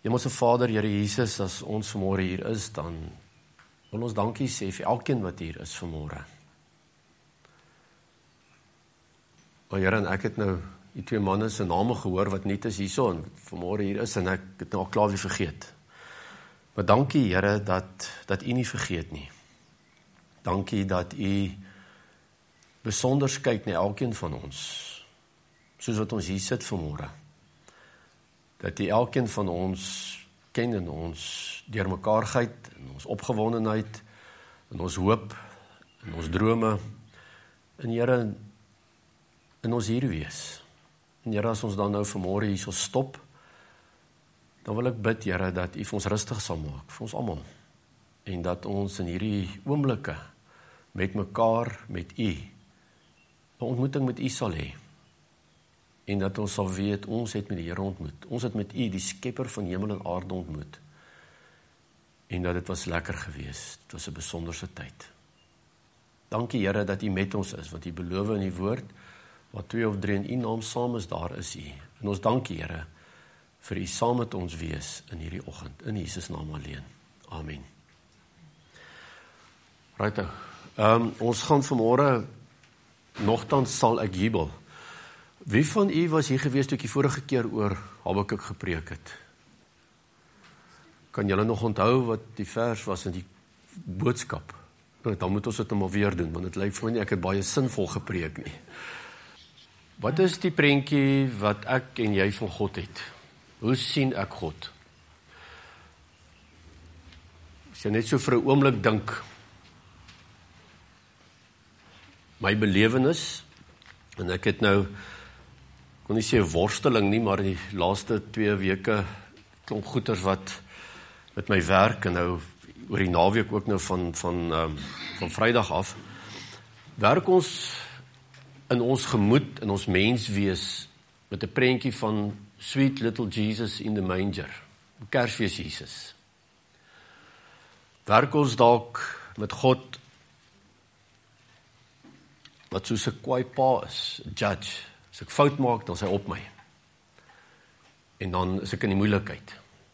Hemelse Vader, Here Jesus, as ons vanmôre hier is, dan wil ons dankie sê vir elkeen wat hier is vanmôre. Maar Here, en ek het nou die twee manne se name gehoor wat nie is hierso en vanmôre hier is en ek het nou al klaar weer vergeet. Maar dankie Here dat U nie vergeet nie. Dankie dat U besonders kyk na elkeen van ons, soos wat ons hier sit vanmôre. Dat U elkeen van ons ken in ons deurmekaarheid, in ons opgewondenheid, in ons hoop, in ons drome, en Here, in ons hier wees. En Here, as ons dan nou vanmôre hier sal stop, dan wil ek bid, Here, dat U vir ons rustig sal maak, vir ons almal, en dat ons in hierdie oomblikke met mekaar, met U, 'n ontmoeting met U sal hê. En dat ons sal weet, ons het met die Here ontmoet. Ons het met U, die skepper van hemel en aarde, ontmoet. En dat dit was lekker geweest. Dit was 'n besonderse tyd. Dankie Here dat U met ons is, want U beloof in die woord, waar 2 of 3 in U naam saam is, daar is U. En ons dankie Here vir U saam met ons wees in hierdie oggend. In Jesus naam alleen. Amen. Right, ons gaan vanmôre, nogtans sal ek jubel. Wie van u was hier gewees toe ek die vorige keer oor Habakuk gepreek het? Kan julle nog onthou wat die vers was in die boodskap? Dan moet ons dit nou maar weer doen, want dit lyk vir my nie ek het baie sinvol gepreek nie. Wat is die prentjie wat ek en jy van God het? Hoe sien ek God? As jy net so vir 'n oomblik dink, my belewenis, en ek het nou, ek kon nie sê worsteling nie, maar die laaste 2 weke klomp goeters wat met my werk, en nou oor die naweek ook nou van Vrydag af, werk ons in ons gemoed, in ons menswees, met 'n prentjie van sweet little Jesus in the manger, Kersfees Jesus. Werk ons dalk met God, wat soos 'n kwaai pa is, 'n judge. As ek fout maak, dan is hy op my. En dan is ek in die moeilikheid.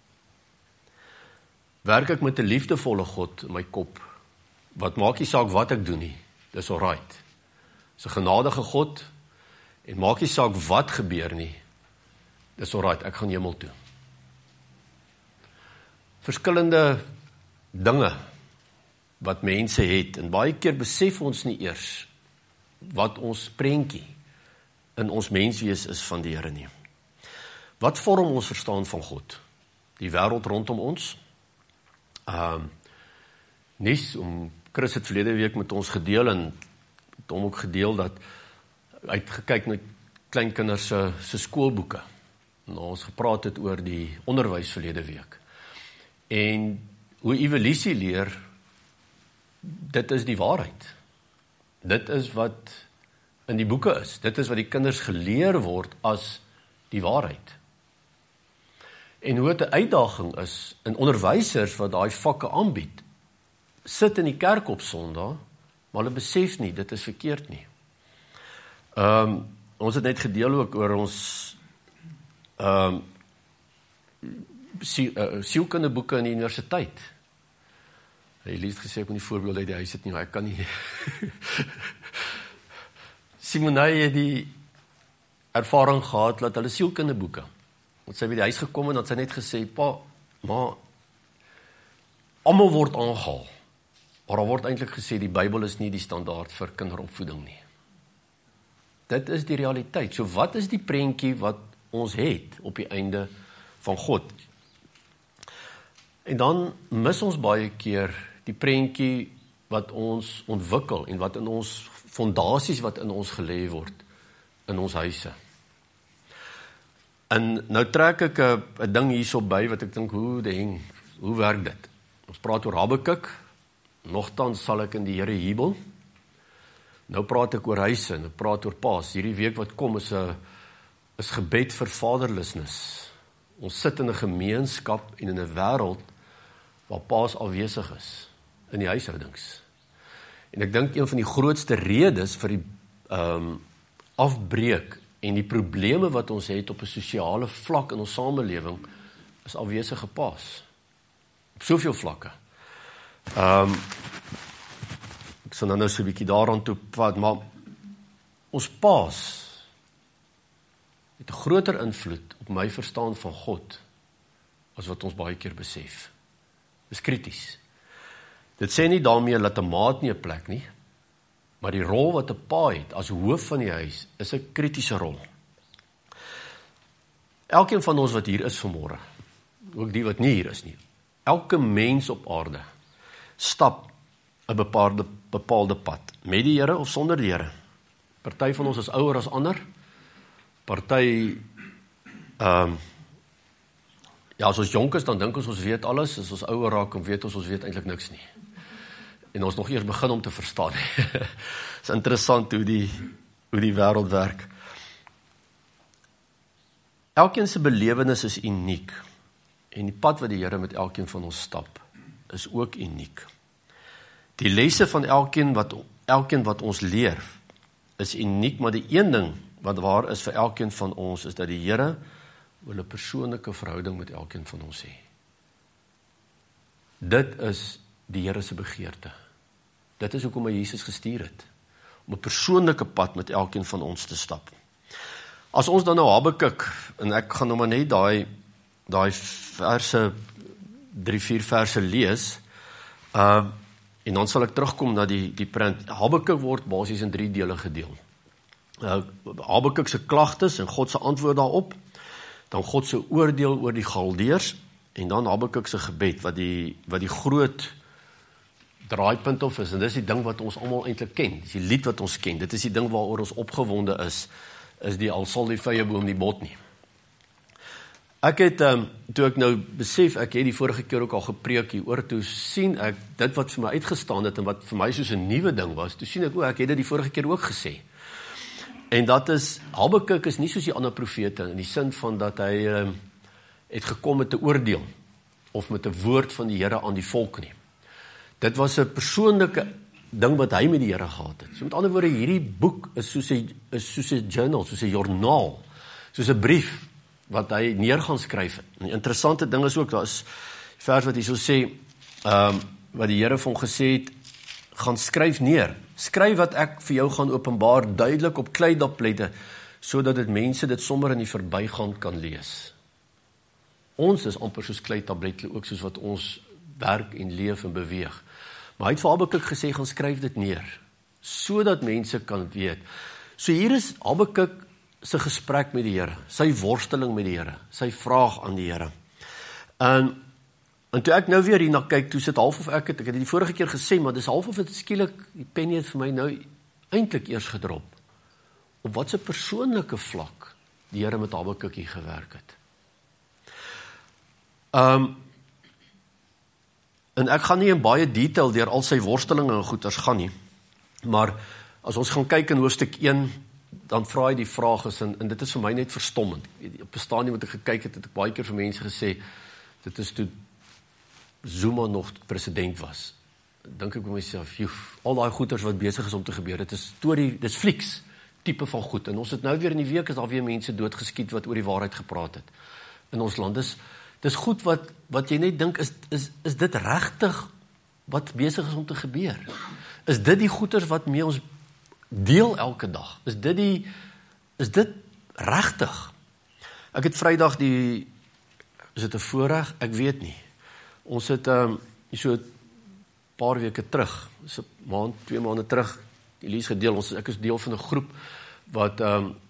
Werk ek met 'n liefdevolle God in my kop, wat maak nie saak wat ek doen nie, dis alright. Dis 'n genadige God, en maak nie saak wat gebeur nie, dis alright, ek gaan hemel toe. Verskillende dinge wat mense het, en baie keer besef ons nie eers wat ons prentjie in ons menswees is van die Here nie. Wat vorm ons verstaan van God? Die wêreld rondom ons? Chris het verlede week met ons gedeel, en het hom ook gedeel dat hy het gekyk na kleinkinders se skoolboeke. Nou, ons gepraat het oor die onderwys verlede week. En hoe evolusie leer, dit is die waarheid. Dit is wat in die boeke is. Dit is wat die kinders geleer word as die waarheid. En hoe dit 'n uitdaging is in onderwysers wat daai vakke aanbied, sit in die kerk op Sondag, maar hulle besef nie, dit is verkeerd nie. Ons het net gedeel ook oor ons sielkundeboeke in die universiteit. Hy het lief gesê, ek moet nie voorbeeld uit die huis het nie, maar ek kan nie. Simonai het die ervaring gehad, dat hulle sielkundeboeke, want sy by die huis gekom en dat sy net gesê, pa, maar, almal word aangehaal, maar daar word eintlik gesê, die Bybel is nie die standaard vir kinderopvoeding nie. Dit is die realiteit. So wat is die prentjie wat ons het op die einde van God? En dan mis ons baie keer die prentjie wat ons ontwikkel en wat in ons fondasies wat in ons gelê word in ons huise. En nou trek ek 'n ding hierso by wat ek dink, hoe werk dit? Ons praat oor Habakuk, nogtans sal ek in die Here jubel. Nou praat ek oor huise en ek praat oor paas. Hierdie week wat kom is gebed vir vaderlessness. Ons sit in 'n gemeenskap en in 'n wêreld waar paas afwesig is in die huishoudings. En ek dink een van die grootste redes vir die afbreek en die probleme wat ons het op 'n sosiale vlak in ons samelewing is afwesige paas. Op soveel vlakke. Ek sal nou so 'n bietjie daaraan toe vat, maar ons paas het 'n groter invloed op my verstaan van God as wat ons baie keer besef. Dis krities. Dit sê nie daarmee dat 'n maat nie 'n plek nie, maar die rol wat 'n pa het as hoof van die huis is 'n kritiese rol. Elkeen van ons wat hier is vanmôre, ook die wat nie hier is nie, elke mens op aarde stap 'n bepaalde pad, met die Here of sonder die Here. Party van ons is ouer as ander, party as ons jonk is, dan dink ons weet alles, as ons ouer raak, dan weet ons weet eintlik niks nie. En ons nog eers begin om te verstaan. Het is interessant hoe die wêreld werk. Elkeen se belewenis is uniek, en die pad wat die Here met elkeen van ons stap, is ook uniek. Die lesse van elkeen wat ons leer, is uniek, maar die een ding wat waar is vir elkeen van ons, is dat die Here wil 'n persoonlike verhouding met elkeen van ons hê. Dit is die Here se begeerte. Dit is hoekom hy Jesus gestuur het, om 'n persoonlike pad met elkeen van ons te stap. As ons dan nou Habakuk, en ek gaan nou maar net daai verse, 3-4 verse lees, en dan sal ek terugkom na die prent. Habakuk word basies in 3 dele gedeel. Habakuk se klagtes en God se antwoord daarop, dan God se oordeel oor die Galdeërs, en dan Habakuk se gebed, wat die groot draaipunt of is, en dis die ding wat ons almal eintlik ken, dis die lied wat ons ken, dit is die ding waaroor ons opgewonde is die al sal die vye boom nie bot nie. Ek het, toe ek nou besef, ek het die vorige keer ook al gepreek hieroor, toe sien ek, dit wat vir my uitgestaan het, en wat vir my soos 'n nuwe ding was, toe sien ek, ek het dit die vorige keer ook gesê. En dat is, Habakuk is nie soos die ander profete, in die sin van dat hy het gekom met 'n oordeel, of met 'n woord van die Here aan die volk nie. Dit was 'n persoonlike ding wat hy met die Here gehad het. So met ander woorde, hierdie boek is soos 'n journal, soos 'n joernaal, soos 'n brief, wat hy neer gaan skryf het. En die interessante ding is ook, daar is vers wat hy so sê, wat die Here vir hom gesê het, gaan skryf neer. Skryf wat ek vir jou gaan openbaar, duidelik op kleidaplette, sodat dit mense dit sommer in die verbygaan kan lees. Ons is amper soos kleitabletle, ook soos wat ons werk en leef en beweeg. Maar hy het vir Habakuk gesê, gaan skryf dit neer, sodat mense kan weet. So hier is Habakuk sy gesprek met die Here, sy worsteling met die Here, sy vraag aan die Here. En toe ek nou weer hierna kyk, toe sit half of ek het die vorige keer gesê, maar dis half of het skielik, die pen het vir my nou eintlik eers gedrop, op wat 'n persoonlike vlak die Here met Habakuk hier gewerk het. En ek gaan nie in baie detail deur al sy worstelinge en goeters gaan nie, maar as ons gaan kyk in hoofstuk 1, dan vra hy die vraag is, en dit is vir my net verstommend. Op 'n stadium wat ek gekyk het ek baie keer vir mense gesê, dit is toe Zuma nog president was. Dink ek by myself, al daai goeters wat besig is om te gebeur, dit is storie, dit is flieks, tipe van goed, en ons het nou weer in die week, is daar weer mense doodgeskiet wat oor die waarheid gepraat het. In ons land, dis goed wat jy net dink, is dit regtig wat besig is om te gebeur? Is dit die goeters wat mee ons deel elke dag? Is dit regtig? Ek het Vrydag is dit 'n voorreg? Ek weet nie. Ons het so 'n paar weke terug, so 'n maand, 2 maande terug, Elise gedeel, ek is deel van 'n groep wat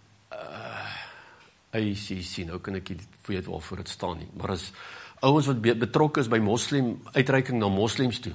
ICC, nou kan ek nie weet waarvoor dit staan nie, maar as ouens wat betrokke is by uitreiking na moslems toe.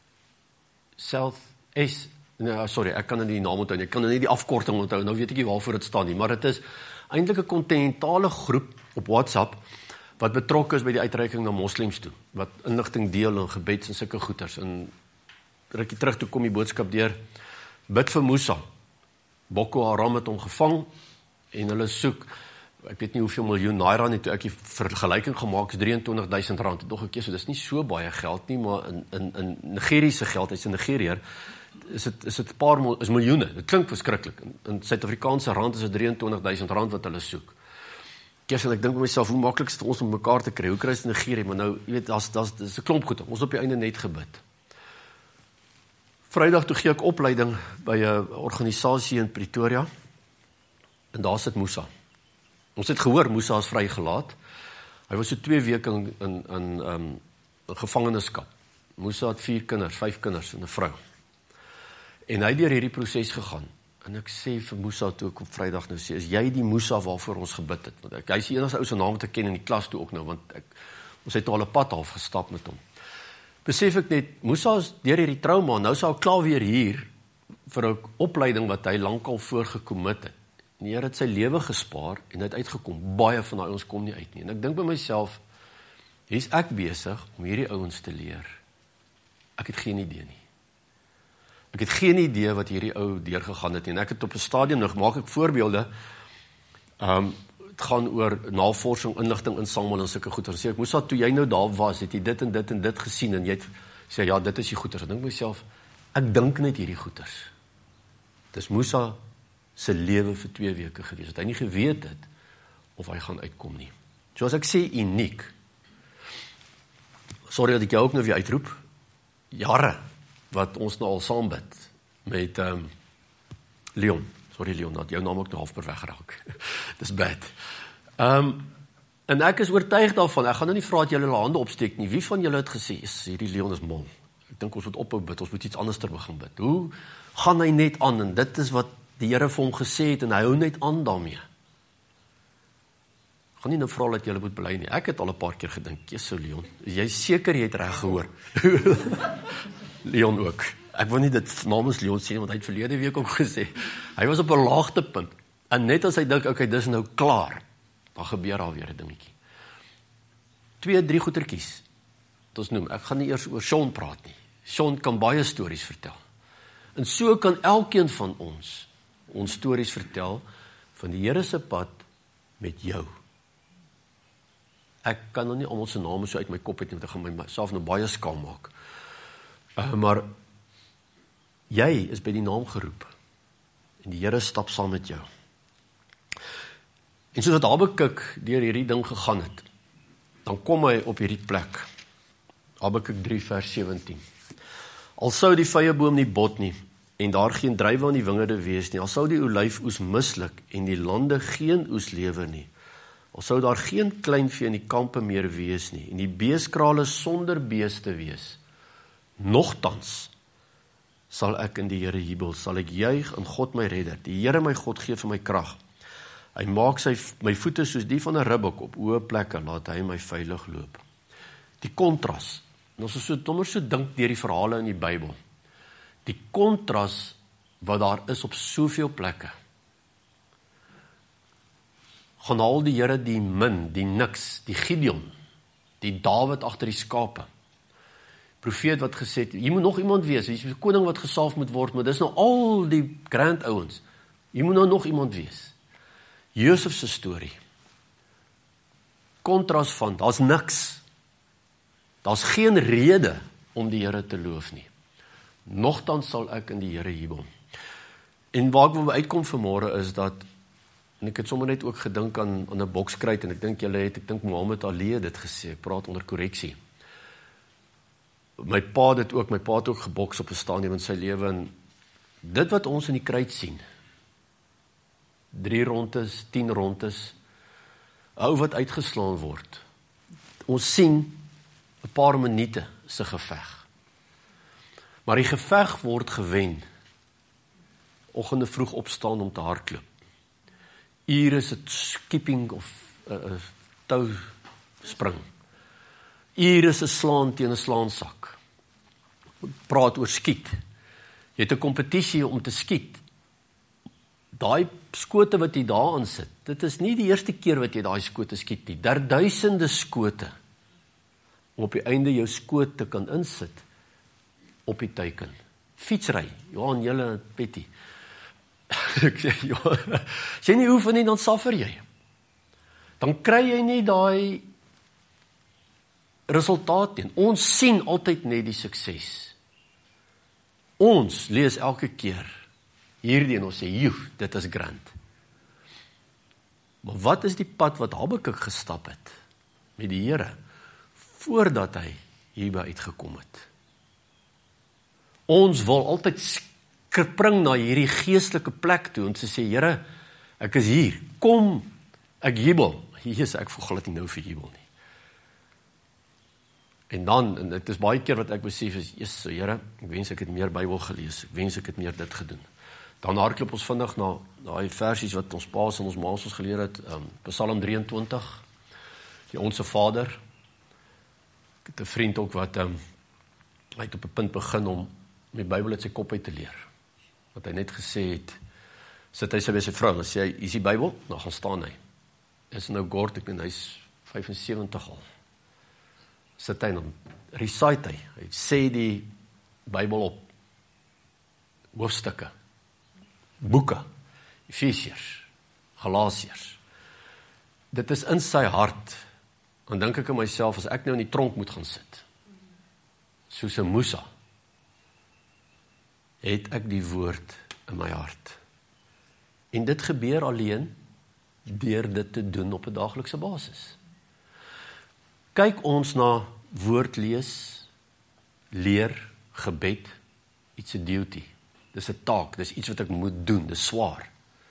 Ek kan nie die naam onthou nie, ek kan nie die afkorting onthou, nou weet ek nie waarvoor dit staan nie, maar dit is eintlik 'n kontinentale groep op WhatsApp, wat betrokke is by die uitreiking na moslems toe, wat inligting deel en gebeds en sulke goeters, en rukkie terug toe kom die boodskap deur, bid vir Musa, Boko Haram het hom gevang, en hulle soek, ek weet nie hoeveel miljoen naira nie, toe ek die vergelyking gemaak, is R23.000, nog 'n keer, so dis nie so baie geld nie, maar in Nigeriese geld, hy's in Nigerië, is dit is miljoene, dit klink verskriklik, in Suid-Afrikaanse rand is dit R23.000 wat hulle soek. Kies en ek dink by myself, hoe maklik is dit ons om mekaar te kry? Hoe kry ons dit negeer? Maar nou, jy weet, dis 'n klomp goed. Ons op die einde net gebid. Vrydag toe gee ek opleiding by 'n organisasie in Pretoria. En daar sit Musa. Ons het gehoor Musa is vrygelaat. Hy was so 2 weke in gevangenskap. Musa het 4 kinders, 5 kinders en 'n vrou. En hy het deur hierdie proses gegaan. En ek sê vir Musa toe ek op Vrydag nou sê, is jy die Musa waarvoor ons gebid het? Want hy is die enigste ou se naam te ken in die klas toe ook nou, want ons het al 'n pad half gestap met hom. Besef ek net, Musa is deur hierdie trauma, nou sou hy klaar weer hier vir 'n opleiding wat hy lankal voorgekommit het. En die Here het sy lewe gespaar en het uitgekom. Baie van daai ons kom nie uit nie. En ek dink by myself, hier's ek besig om hierdie ouens te leer. Ek het geen idee nie. Ek het geen idee wat hierdie ou deurgegaan het nie. En ek het op 'n stadium, nou maak ek voorbeelde, het gaan oor navorsing, inligting insamel en sulke goeie. Sê ek, Musa, toe jy nou daar was, het jy dit en dit en dit gesien en jy het sê, ja, dit is die goeie. Ek dink myself, ek dink net hierdie goeders. Dis Musa se lewe vir 2 weke gewees, dat hy nie geweet het of hy gaan uitkom nie. So as ek sê uniek, sorry dat ek jou ook nou weer uitroep, jare wat ons nou al saam bid met Leon, sorry Leon, dat jou naam ook nou half per weg geraak. Dis bad. En ek is oortuig daarvan, ek gaan nou nie vra dat julle hulle hande opsteek nie, wie van julle het gesê, hierdie Leon is mal, ek dink ons moet ophou bid, ons moet iets anders ter begin bid. Hoe gaan hy net aan, en dit is wat die Here vir hom gesê het, en hy hou net aan daarmee. Ek gaan nie nou vra dat julle moet bely nie, ek het al 'n paar keer gedink, Jesus Leon, is jy seker jy het reg gehoor? Leon ook. Ek wil nie dit namens Leon sê, want hy het verlede week ook gesê, hy was op 'n laagtepunt, en net as hy dink, okay, dis nou klaar, dan gebeur alweer 'n dingetjie. 2, 3 goetertjies, wat ons noem, ek gaan nie eers oor Sean praat nie, Sean kan baie stories vertel, en so kan elkeen van ons stories vertel, van die Here se pad met jou. Ek kan nog nie almal se name so uit my kop het nie, want ek gaan myself nou baie skaam maak. Maar jy is by die naam geroep en die Here stap saam met jou. En soos wat Habakuk deur hierdie ding gegaan het, dan kom hy op hierdie plek. Habakuk 3 vers 17. Al sou die vyeboom nie bot nie en daar geen druiwe aan die wingerde wees nie, al sou die olyfoes misluk en die lande geen oes lewer nie, al sou daar geen kleinvee in die kampe meer wees nie en die beeskrale sonder beeste wees, nogtans sal ek in die Here jubel, sal ek juig in God my redder. Die Here my God gee vir my krag. Hy maak my voete soos die van 'n ribbok op hoë plekke, laat hy my veilig loop. Die kontras, en ons is so dink deur die verhale in die Bybel, die kontras wat daar is op soveel plekke. Gaan haal die Here die min, die niks, die Gideon, die Dawid agter die skape. Profeet wat gesê het, hier moet nog iemand wees, hier is 'n koning wat gesalf moet word, maar dis nou al die grand ouens. Hier moet nou nog iemand wees. Josef se storie. Kontras van, daar's niks. Daar's geen rede om die Here te loof nie. Nogtans sal ek in die Here jubel. En waar ek wil uitkom vanmôre is dat, en ek het sommer net ook gedink aan 'n bokskruit, en ek dink Mohammed Ali het dit gesê, ek praat onder korreksie. My pa het ook geboks op 'n stadium in sy lewe, en dit wat ons in die kruit sien, 3 rondes, 10 rondes, ou wat uitgeslaan word. Ons sien 'n paar minute se geveg. Maar die geveg word gewen. Oggende vroeg opstaan om te hardloop. Ure is dit skipping of tou spring. Ure is 'n slaan teen 'n slaansak. Praat oor skiet. Jy het 'n kompetisie om te skiet. Daai skote wat jy daaraan sit, dit is nie die eerste keer wat jy daai skote skiet nie. Daar duisende skote om op die einde jou skoot te kan insit op die teiken. Fietsry, Johan, julle Petty. Ek sê, ja, as jy nie oefen nie, dan suffer jy. Dan kry jy nie daai resultaat nie. Ons sien altyd net die sukses. Ons lees elke keer hierdie en ons sê, joe, dit is grand. Maar wat is die pad wat Habakuk gestap het met die Here, voordat hy hierby uitgekom het? Ons wil altyd spring na hierdie geestelike plek toe, en te sê, Here, ek is hier, kom, ek jubel. Jesus, ek voel glad nie nou vir jubel nie. En dan, en dit is baie keer wat ek besef is, Jesus, Here, ek wens ek het meer Bybel gelees, ek wens ek het meer dit gedoen. Dan hardloop ons vinnig na die versies wat ons paas en ons maas ons geleer het, Psalm 23, die Onse Vader. Ek het 'n vriend ook wat, hy het op 'n punt begin om met Bybel uit sy kop uit te leer. Wat hy net gesê het, sit hy by sy vrou, en sê hy, is die Bybel? Nou gaan staan hy. Is nou Gord, ek ben, hy's 75 al. Sit hy, en dan recite hy sê die Bybel op, hoofstukke, boeke, Efesiërs, Galasiërs. Dit is in sy hart, dan dink ek aan myself, as ek nou in die tronk moet gaan sit, soos 'n Musa, het ek die woord in my hart. En dit gebeur alleen, deur dit te doen op 'n daaglikse basis. Kyk ons na woord lees, leer, gebed, iets 'n duty. Dis 'n taak, dis iets wat ek moet doen, dis swaar.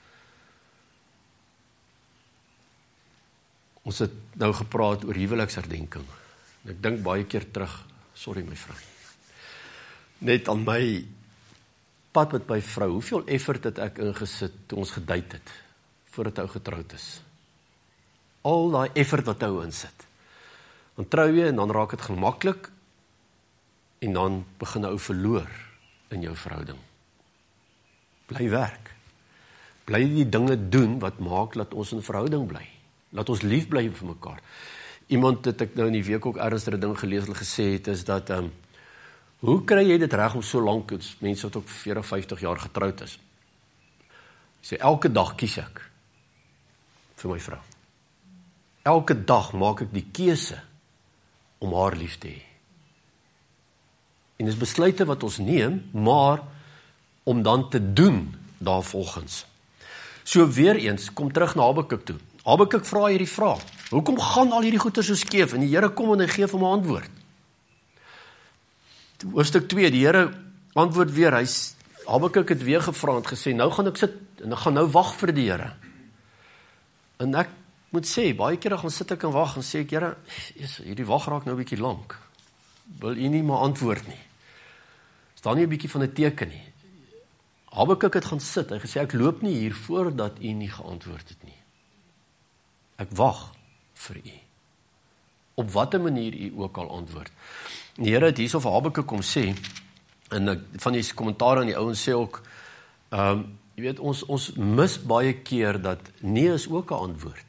Ons het nou gepraat oor huweliksherdenking. Ek dink baie keer terug, sorry my vrou, net aan my pad met my vrou, hoeveel effort het ek ingesit toe ons gedate het, voordat ou getroud is. Al daai effort wat ou insit. Dan trou jy en dan raak dit gemaklik, en dan begin ou verloor in jou verhouding. Bly werk. Bly die dinge doen wat maak dat ons in verhouding bly. Laat ons lief bly vir mekaar. Iemand het ek nou in die week ook ernstig 'n ding gelees, hulle gesê het, is dat, hoe kry jy dit reg om so lank, mense wat ook 40, 50 jaar getroud is. Sê, elke dag kies ek vir my vrou. Elke dag maak ek die keuse om haar lief te hê. En dis besluite wat ons neem, maar om dan te doen daarvolgens. So weer eens, kom terug na Habakuk toe. Habakuk vra hierdie vraag, hoekom gaan al hierdie goeie so skeef? En die Here kom en hy gee vir my antwoord. Hoofstuk 2, die Here antwoord weer, Habakuk het weer gevra en gesê, nou gaan ek sit, en ek gaan nou wag vir die Here. En ek moet sê, baie keer gaan sit ek en wag, en sê ek, Here, hierdie wag raak nou 'n bietjie lank. Wil u nie maar antwoord nie? Is daar nie 'n bietjie van 'n teken nie? Habakuk het gaan sit, hy gesê, ek loop nie hier voordat u nie geantwoord het nie. Ek wag vir u. Op watter manier u ook al antwoord. Die Here het hierso vir Habakuk kom sê, en van die kommentaar aan die ouens sê ook, jy weet, ons mis baie keer dat nee is ook 'n antwoord.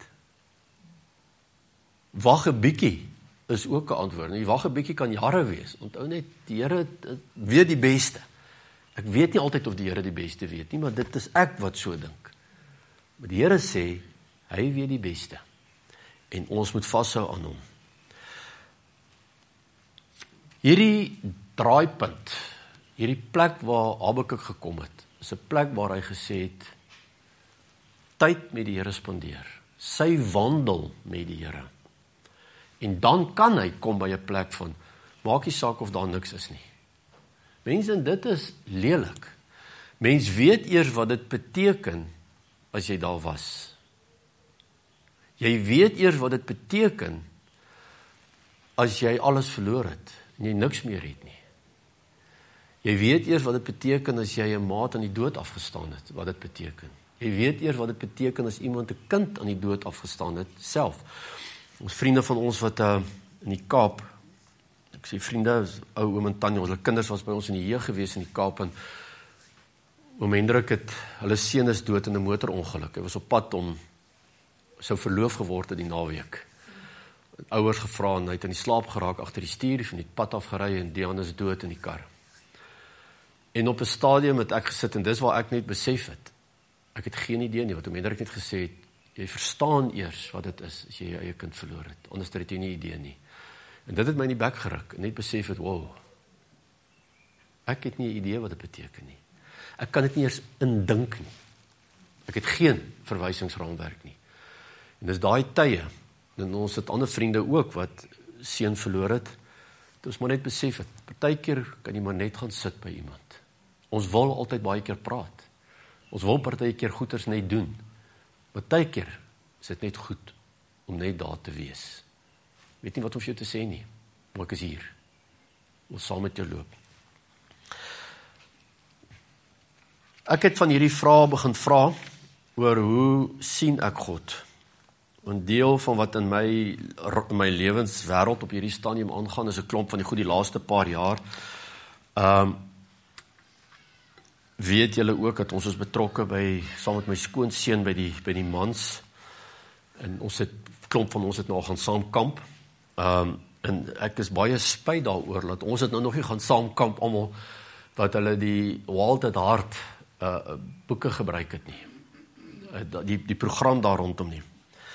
Wag 'n bietjie is ook 'n antwoord. Die wag 'n bietjie kan jare wees. Onthou net, die Here weet die beste. Ek weet nie altyd of die Here die beste weet nie, maar dit is ek wat so dink. Maar die Here sê, hy weet die beste. En ons moet vashou aan hom. Hierdie draaipunt, hierdie plek waar Habakuk gekom het, is 'n plek waar hy gesê het, tyd met die Here spandeer, sy wandel met die Here. En dan kan hy kom by 'n plek van, maak nie saak of daar niks is nie. Mense, en dit is lelik. Mens weet eers wat dit beteken, as jy daar was. Jy weet eers wat dit beteken, as jy alles verloor het, en jy niks meer het nie. Jy weet eers wat dit beteken, as jy 'n maat aan die dood afgestaan het, wat dit beteken. Jy weet eers wat dit beteken, as iemand 'n kind aan die dood afgestaan het, self. Ons vriende van ons wat in die Kaap, ek sê vriende, ou oom en tannie, ons kinders was by ons in die jeug gewees in die Kaap, en oom Hendrik het, hulle seun is dood in 'n motorongeluk. Hy was op pad om, sou verloof geword het die naweek. Ouers gevra, en hy het in die slaap geraak agter die stuur, van die pad afgery, en Dian is dood in die kar. En op 'n stadium het ek gesit, en dis waar ek net besef het, ek het geen idee nie, wat oom Hendrik net gesê het, jy verstaan eers wat dit is, as jy jou eie kind verloor het, anders het jy nie idee nie. En dit het my in die bek geruk, en net besef het, wow, ek het nie 'n idee wat dit beteken nie. Ek kan dit nie eers indink nie. Ek het geen verwysingsraamwerk nie. En dis daai tye, en ons het ander vriende ook wat seun verloor het, dit ons maar net besef het, partykeer kan jy maar net gaan sit by iemand. Ons wil altyd baie keer praat. Ons wil partykeer goeders net doen. Partykeer is dit net goed om net daar te wees. Weet nie wat om vir jou te sê nie, maar ek is hier. Ek wil saam met jou loop. Ek het van hierdie vrae begin vra oor hoe sien ek God? Een deel van wat in my lewenswêreld op hierdie stadium aangaan, is 'n klomp van die goed die laaste paar jaar. Weet julle ook dat ons is betrokke saam met my skoonseun by die mans, en klomp van ons het nou al gaan saam kamp, en ek is baie spyt daaroor, dat ons het nou nog nie gaan saam kamp almal, wat hulle die Wild at Heart boeke gebruik het nie, die program daar rondom nie.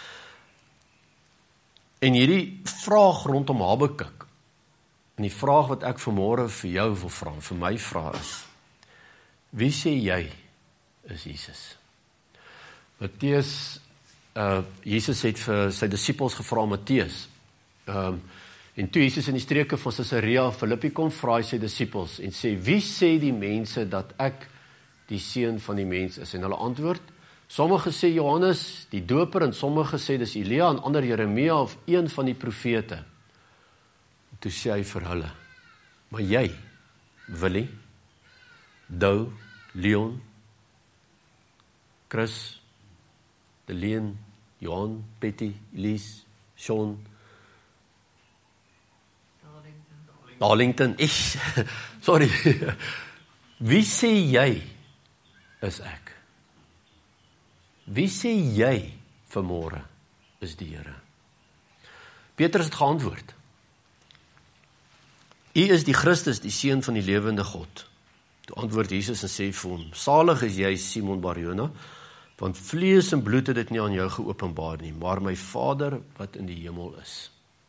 En hierdie vraag rondom Habakuk, en die vraag wat ek vanmôre vir jou wil vra, vir my vra is, wie sê jy is Jesus? Matteus, Jesus het vir sy disippels gevra, Matteus, en toe Jesus in die streke van Caesarea Philippi kom, vra hy sy disippels, en sê, wie sê die mense dat ek die seun van die mens is? En hulle antwoord, sommige sê Johannes die doper, en sommige sê dis Elia, en ander Jeremia, of een van die profete. En toe sê hy vir hulle, maar jy, Willie, Dou, Leon, Chris, Deleen, Johan, Betty, Elise, Sean, Darlington, sorry, wie sê jy is ek? Wie sê jy vanmôre is die Here? Petrus het geantwoord, U is die Christus, die seun van die lewende God. Toe antwoord Jesus en sê vir hom, salig is jy, Simon Barjona, want vlees en bloed het dit nie aan jou geopenbaar nie, maar my Vader wat in die hemel is.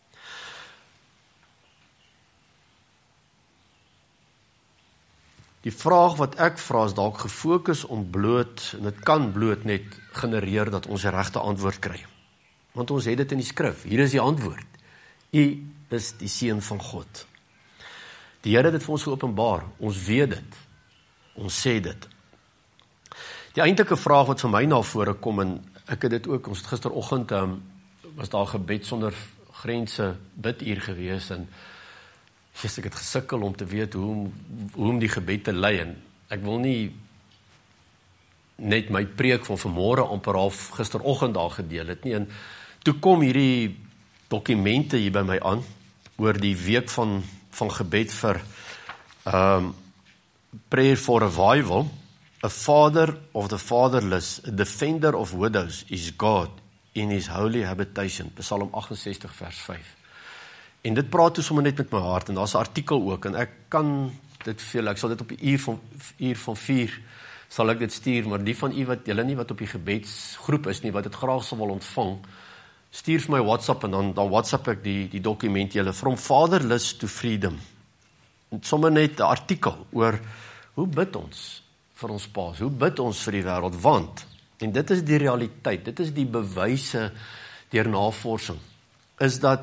Die vraag wat ek vra is dalk gefokus om bloot, en dit kan bloot net genereer dat ons die regte antwoord kry. Want ons het dit in die skrif, hier is die antwoord. U is die seun van God. Die Here het dit vir ons geopenbaar, ons weet dit, ons sê dit. Die eintlike vraag wat vir my na vore kom, en ek het dit ook, ons het gisteroggend, was daar gebed sonder grense biduur gewees, en ek het gesukkel om te weet hoe om die gebed te lei, en ek wil nie net my preek van vanmôre amper half gisteroggend daar gedeel het nie, en toe kom hierdie dokumente hier by my aan, oor die week van gebed vir Prayer for Revival. A father of the fatherless, a defender of widows is God in his holy habitation, Psalm 68 vers 5. En dit praat toe sommer net met my hart, en daar's 'n artikel ook, en ek kan dit veel, ek sal dit op die uur van 4, sal ek dit stuur, maar die van u wat, julle nie wat op die gebedsgroep is nie, wat dit graag sal wil ontvang, stuur vir my WhatsApp, en dan WhatsApp ek die dokument julle, from fatherless to freedom, en sommer net 'n artikel oor, hoe bid ons vir ons paas, hoe bid ons vir die wêreld, want, en dit is die realiteit, dit is die bewyse deur navorsing, is dat,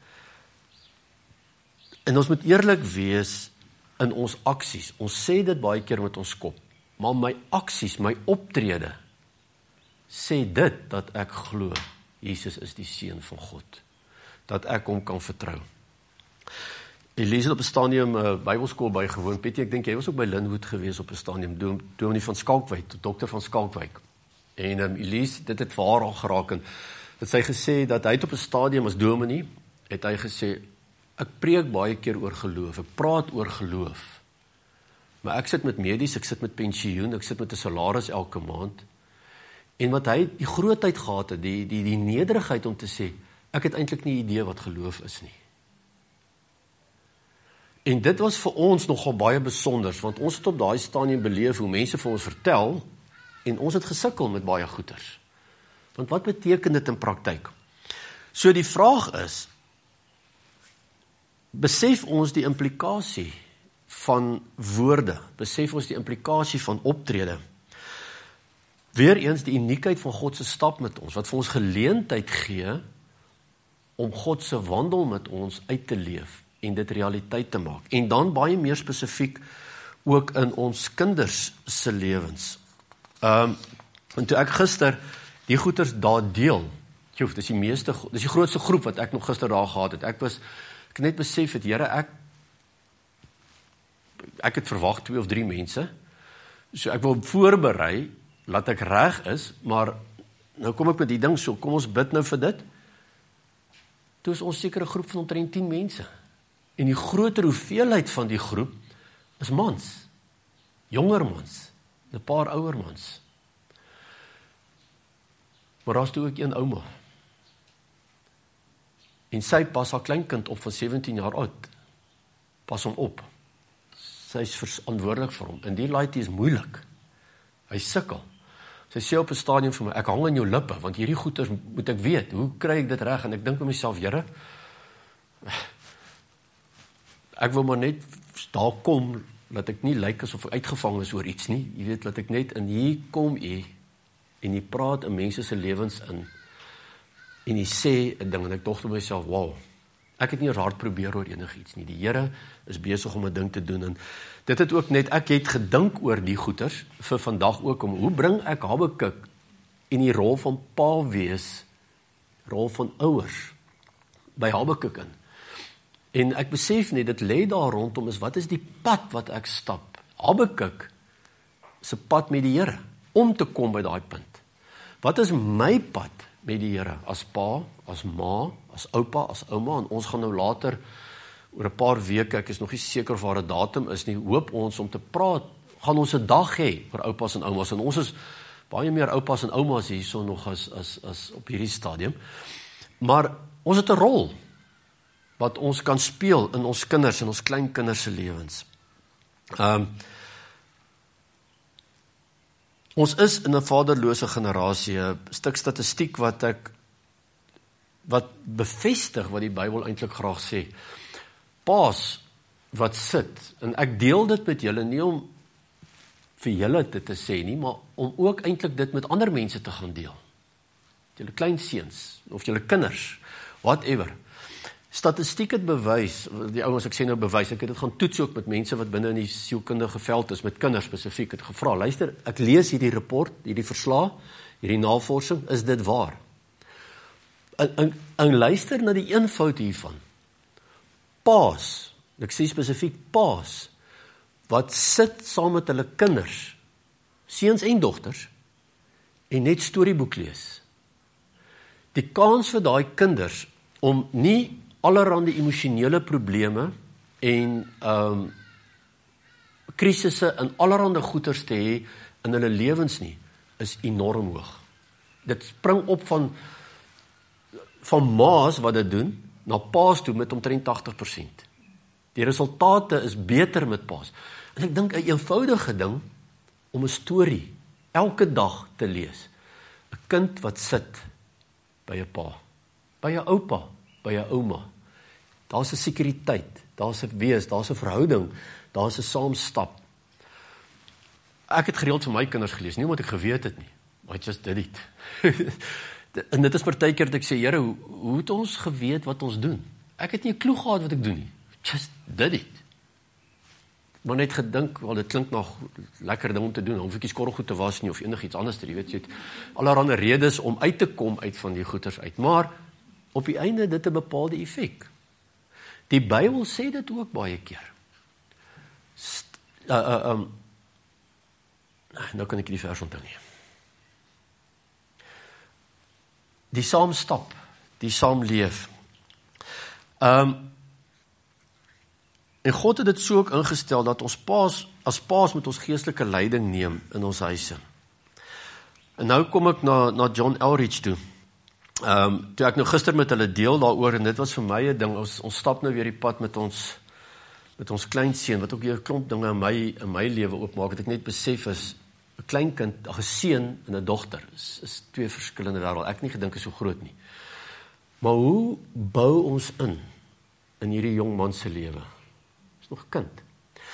en ons moet eerlik wees in ons aksies, ons sê dit baie keer met ons kop, maar my aksies, my optrede, sê dit dat ek glo, Jesus is die seun van God, dat ek hom kan vertrou. Elise het op 'n stadium Bybelskool bygewoon. Petty, ek dink jy was ook by Linwood gewees op 'n stadium, dominee van Skalkwyk, dokter van Skalkwyk. En Elise, dit het vir haar al geraak, en het sy gesê dat hy het op 'n stadium as dominee, het hy gesê, ek preek baie keer oor geloof, ek praat oor geloof, maar ek sit met medies, ek sit met pensioen, ek sit met 'n salaris elke maand, en wat hy die grootheid gehad het, die nederigheid om te sê, ek het eintlik nie idee wat geloof is nie. En dit was vir ons nogal baie besonders, want ons het op daai stadium beleef hoe mense vir ons vertel, en ons het gesukkel met baie goeters. Want wat beteken dit in praktyk? So die vraag is, besef ons die implikasie van woorde, besef ons die implikasie van optrede. Weereens die uniekheid van God se stap met ons, wat vir ons geleentheid gee om God se wandel met ons uit te leef en dit realiteit te maak. En dan baie meer spesifiek ook in ons kinders se lewens. En toe ek gister die goeters daar deel, dis die grootste groep wat ek nog gister daar gehad het. Ek het net besef het, Here, ek het verwag 2 of 3 mense, so ek wil voorberei, laat ek reg is, maar nou kom ek met die ding so, kom ons bid nou vir dit. Toe is ons sekere groep van omtrent 10 mense. En die groter hoeveelheid van die groep is mans, jonger mans, 'n paar ouer mans. Maar daar is toe ook een ouma. En sy pas haar kleinkind op van 17 jaar oud. Pas hom op. Sy is verantwoordelik vir hom. En die laaitjie is moeilik. Hy sukkel. Sy sê op 'n stadium vir my, ek hang aan jou lippe, want hierdie goeters moet ek weet. Hoe kry ek dit reg? En ek dink by myself, Here, ek wil maar net daar kom, dat ek nie lyk asof ek uitgevang is oor iets nie. Jy weet, dat ek net, en hier kom jy, en jy praat in mense se lewens in, en jy sê 'n ding, en ek dink vir myself, wow, ek het nie hard probeer oor enigiets nie. Die Here is besig om 'n ding te doen, en dit het ook net, ek het gedink oor die goeters, vir vandag ook, hoe bring ek Habakuk in die rol van pa wees, rol van ouers, by Habakuk in. En ek besef net, dit lê daar rondom is, wat is die pad wat ek stap? Habakuk se pad met die Here, om te kom by daai punt. Wat is my pad met die Here, as pa, as ma, as oupa, as ouma, en ons gaan nou later, oor 'n paar weke, ek is nog nie seker of waar 'n datum is nie, hoop ons om te praat, gaan ons 'n dag hê vir oupas en oumas, en ons is baie meer oupas en oumas hierso nog as op hierdie stadium, maar ons het 'n rol, wat ons kan speel in ons kinders en ons kleinkinders se lewens. Ons is in 'n vaderlose generasie, 'n stuk statistiek wat bevestig wat die Bybel eintlik graag sê. Paas wat sit, en ek deel dit met julle nie om vir julle dit te sê nie, maar om ook eintlik dit met ander mense te gaan deel. Julle kleinseuns of julle kinders, whatever. Statistiek het bewys, die ouens, ek sê nou bewys, ek het dit gaan toets ook met mense wat binne in die sielkundige veld is, met kinders spesifiek, het gevra, luister, ek lees hierdie rapport, hierdie verslag, hierdie navorsing, is dit waar? En luister na die eenvoud hiervan. Paas, ek sê spesifiek paas, wat sit saam met hulle kinders, seuns en dogters, en net storieboek lees. Die kans vir daai kinders om nie allerhande emosionele probleme en krisisse en allerhande goeters te hê in hulle lewens nie, is enorm hoog. Dit spring op van maas wat dit doen, na paas toe met omtrent 80%. Die resultate is beter met paas. En ek dink 'n eenvoudige ding, om 'n storie, elke dag te lees. 'n Kind wat sit, by 'n pa, by 'n oupa, by 'n ouma. Daar's 'n sekuriteit, daar's 'n wees, daar's 'n verhouding, daar's 'n saamstap. Ek het gereeld vir my kinders gelees, nie omdat ek geweet het nie, maar I just did it. En dit is partykeer dat ek sê, Here, hoe het ons geweet wat ons doen? Ek het nie 'n klou gehad wat ek doen nie, just did it. Maar net gedink, wel dit klink nog lekker ding om te doen, hoef ek nie skorrelgoed te was nie, of enigiets anders te doen, jy het allerhande redes om uit te kom uit van die goeters uit, maar op die einde dit 'n bepaalde effek. Die Bybel sê dit ook baie keer. Nou kan ek die vers onthou nie. Die saamstap, die saamleef. En God het dit so ook ingestel, dat ons as paas met ons geestelike leiding neem in ons huise. En nou kom ek na John Elridge toe. Toe ek nou gister met hulle deel daaroor, en dit was vir my 'n ding, ons stap nou weer die pad met ons kleinseun, wat ook 'n klomp dinge in my lewe oopmaak, het ek net besef is, 'n kleinkind, 'n seun en 'n dogter, is 2 verskillende wêrelde. Ek het nie gedink is so groot nie. Maar hoe bou ons in hierdie jong man se lewe? Is nog 'n kind.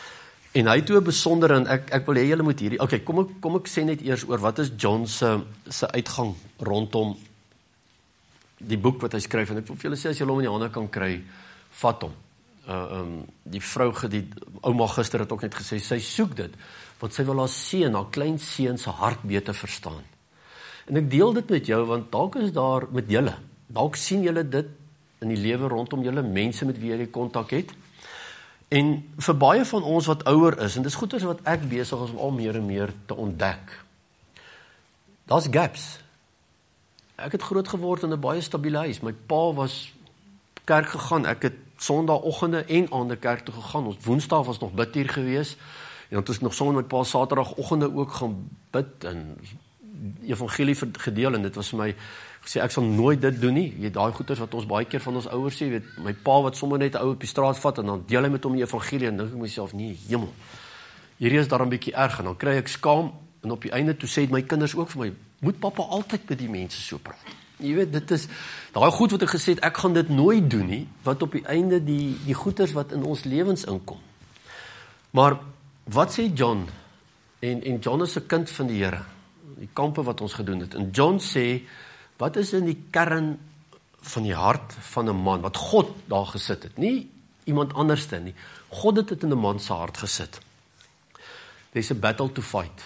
En hy toe 'n besondere, en ek wil hê julle moet hierdie, okay, kom ek sê net eers oor wat is John se uitgang rondom die boek wat hy skryf, en ek wil vir julle sê, as julle hom in die hande kan kry, vat hom. Die vrou, die ouma gister het ook net gesê, sy soek dit, want sy wil haar seun, haar klein seun se hart beter verstaan. En ek deel dit met jou, want dalk is daar met julle, dalk sien julle dit in die lewe rondom julle, mense met wie jy kontak het, en vir baie van ons wat ouer is, en dis goeders wat ek besig is om al meer en meer te ontdek, daar's gaps. Ek het groot geword in 'n baie stabiele huis, my pa was kerk gegaan, ek het Sondagoggende en aande kerk toe gegaan, ons Woensdae was nog bidtuur gewees, en dan het ons nog saam met my pa Saterdagoggende ook gaan bid, en evangelie gedeel, en dit was vir my, gesê, ek sal nooit dit doen nie, jy daai goeders wat ons baie keer van ons ouers sê, weet, my pa wat sommer net 'n ou op die straat vat, en dan deel hy met hom die evangelie, en dink ek myself, nee, hemel, hierdie is daar 'n bietjie erg, en dan kry ek skaam, en op die einde toe sê my kinders ook vir my, moet pappa altyd met die mense so praat. Jy weet, dit is, daai goed wat ek gesê het, ek gaan dit nooit doen nie, wat op die einde die goeders wat in ons lewens inkom. Maar, wat sê John, en John is 'n kind van die Here, die kampe wat ons gedoen het, en John sê, wat is in die kern van die hart van 'n man, wat God daar gesit het, nie iemand anderste nie, God het dit in 'n man se hart gesit. There's a battle to fight,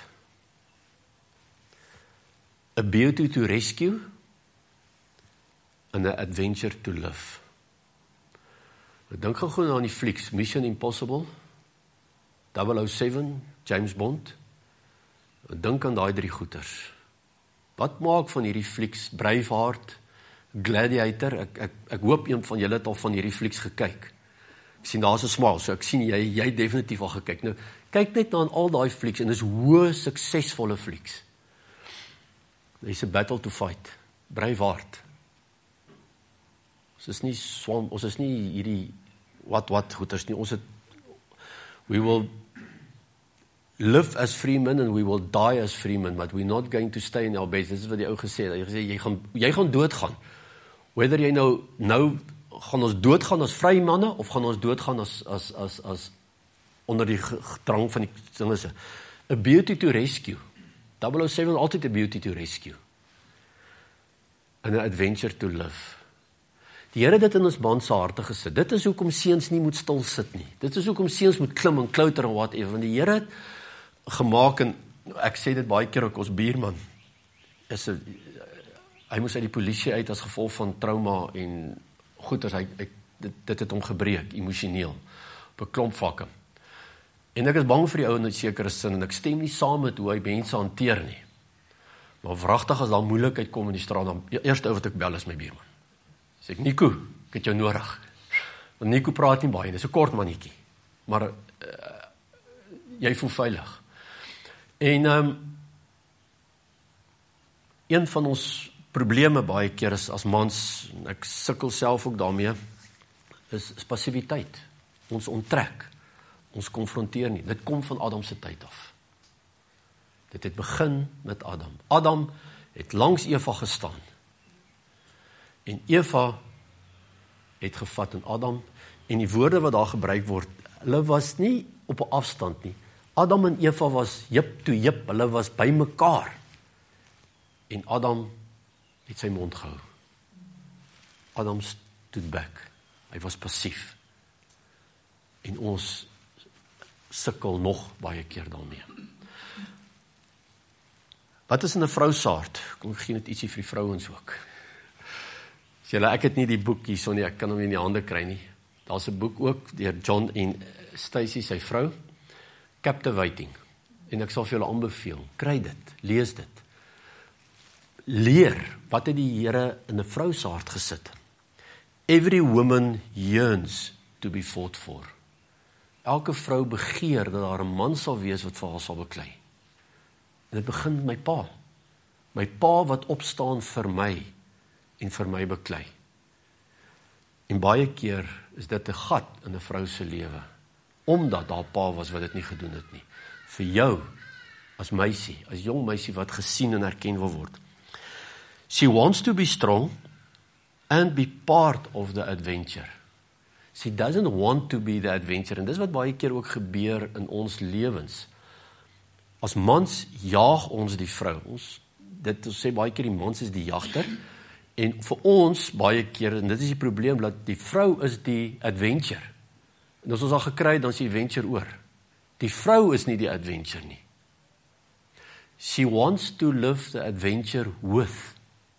a beauty to rescue, and an adventure to live. Ek dink gewoon aan die flieks, Mission Impossible, 007, James Bond, ek dink aan daai 3 goeters. Wat maak van hierdie flieks, Braveheart, Gladiator, ek hoop een van julle het al van hierdie flieks gekyk. Ek sien daar's 'n smile, so ek sien jy definitief al gekyk. Nou, kyk net na al daai flieks, en dis hoë suksesvolle flieks. There's a battle to fight, Braveheart. Ons is nie hierdie wat goeders nie, ons het, we will live as free men and we will die as free men, but we're not going to stay in our beds. Dit is wat die ou gesê het, hy gesê, jy gaan doodgaan, whether jy nou gaan ons doodgaan as vrye manne, of gaan ons doodgaan as onder die drang van die dinge, a beauty to rescue, 007 altyd a beauty to rescue, and an adventure to live. Die Here het dit in ons man se harte gesit. Dit is hoekom seuns nie moet stil sit nie. Dit is hoekom seuns moet klim en klouter en whatever. Want die Here het gemaak, en ek sê dit baie keer ook, ons buurman hy moes uit die polisie uit as gevolg van trauma en goeders, dit het hom gebreek, emosioneel, op 'n klomp vlakke. En ek is bang vir die ou in 'n sekere sin, en ek stem nie saam met hoe hy mense hanteer nie. Maar wragtig as daar moeilikheid kom in die straat, dan eerste ou wat ek bel is my buurman. Sê ek, Nico, ek het jou nodig. Want Nico praat nie baie, dis 'n kort mannetjie. Maar jy voel veilig. En een van ons probleme baie keer is as mans, ek sukkel self ook daarmee, is passiwiteit. Ons onttrek, ons konfronteer nie. Dit kom van Adam se tyd af. Dit het begin met Adam. Adam het langs Eva gestaan. En Eva het gevat in Adam, en die woorde wat daar gebruik word, hulle was nie op 'n afstand nie. Adam en Eva was hip to hip, hulle was by mekaar. En Adam het sy mond gehou. Adam stood back. Hy was passief. En ons sukkel nog baie keer daarmee. Wat is in 'n vrou se hart? Kom ek gee net ietsie vir die vrouens ook. Ek het nie die boek hierso nie, ek kan hom nie in die hande kry nie. Daar's 'n boek ook deur John en Stacy, sy vrou, Captivating. En ek sal vir julle aanbeveel, kry dit, lees dit. Leer, wat het die Here in 'n vrou se hart gesit? Every woman yearns to be fought for. Elke vrou begeer dat daar 'n man sal wees wat vir haar sal beklei. En dit begin met my pa. My pa wat opstaan vir my en vir my beklei. En baie keer is dit 'n gat in 'n vrou se lewe, omdat daar pa was wat dit nie gedoen het nie. Vir jou, as meisie, as jong meisie wat gesien en erken wil word. She wants to be strong and be part of the adventure. She doesn't want to be the adventure. En dis wat baie keer ook gebeur in ons lewens. As mans jaag ons die vrou. Ons sê baie keer die mans is die jagter. En vir ons baie keer, en dit is die probleem, dat die vrou is die adventure. En as ons al gekry, dan is die adventure oor. Die vrou is nie die adventure nie. She wants to live the adventure with